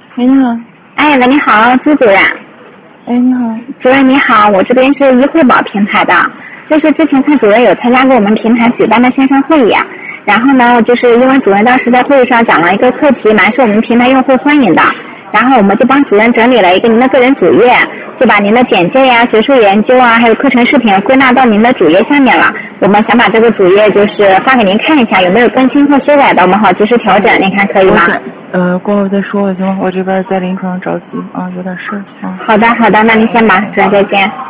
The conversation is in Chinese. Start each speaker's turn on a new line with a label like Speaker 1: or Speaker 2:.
Speaker 1: 喂，你好。
Speaker 2: 哎，喂，你好，朱主任。
Speaker 1: 哎，你好。
Speaker 2: 主任你好，我这边是医惠宝平台的，就是之前看主任有参加过我们平台举办的线上会议啊，然后呢，就是因为主任当时在会议上讲了一个课题，蛮受我们平台用户欢迎的，然后我们就帮主任整理了一个您的个人主页，就把您的简介呀、学术研究啊，还有课程视频归纳到您的主页下面了。我们想把这个主页就是发给您看一下，有没有更新或修改的，我们好及时调整，您看可以吗？
Speaker 1: 过会再说行吗？我这边在临床着急啊，有点事啊。
Speaker 2: 好的，那您先吧，主任再见。